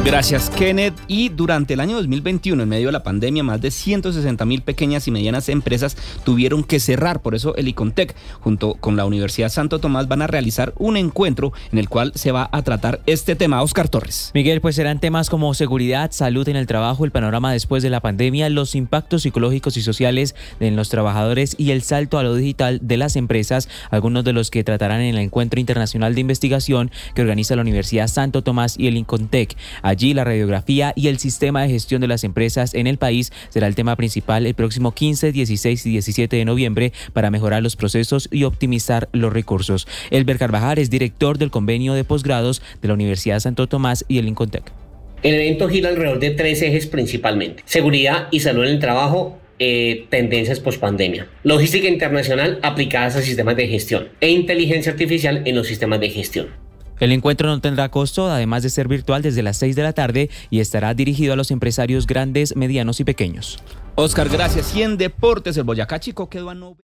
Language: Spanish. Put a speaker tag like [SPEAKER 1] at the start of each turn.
[SPEAKER 1] Gracias, Kenneth. Y durante el año 2021, en medio de la pandemia, más de 160.000 pequeñas y medianas empresas tuvieron que cerrar. Por eso el Icontec, junto con la Universidad Santo Tomás, van a realizar un encuentro en el cual se va a tratar este tema. Oscar Torres.
[SPEAKER 2] Miguel, pues serán temas como seguridad, salud en el trabajo, el panorama después de la pandemia, los impactos psicológicos y sociales en los trabajadores y el salto a lo digital de las empresas, algunos de los que tratarán en el Encuentro Internacional de Investigación que organiza la Universidad Santo Tomás y el Icontec. Allí la radiografía y el sistema de gestión de las empresas en el país será el tema principal el próximo 15, 16 y 17 de noviembre para mejorar los procesos y optimizar los recursos. Elber Carvajal es director del convenio de posgrados de la Universidad Santo Tomás y el Icontec.
[SPEAKER 3] El evento gira alrededor de 3 ejes principalmente: seguridad y salud en el trabajo, tendencias pospandemia, logística internacional aplicadas a sistemas de gestión e inteligencia artificial en los sistemas de gestión.
[SPEAKER 2] El encuentro no tendrá costo, además de ser virtual desde las 6 de la tarde y estará dirigido a los empresarios grandes, medianos y pequeños.
[SPEAKER 1] Oscar, gracias. Y en deportes, el Boyacá Chico quedó a 9.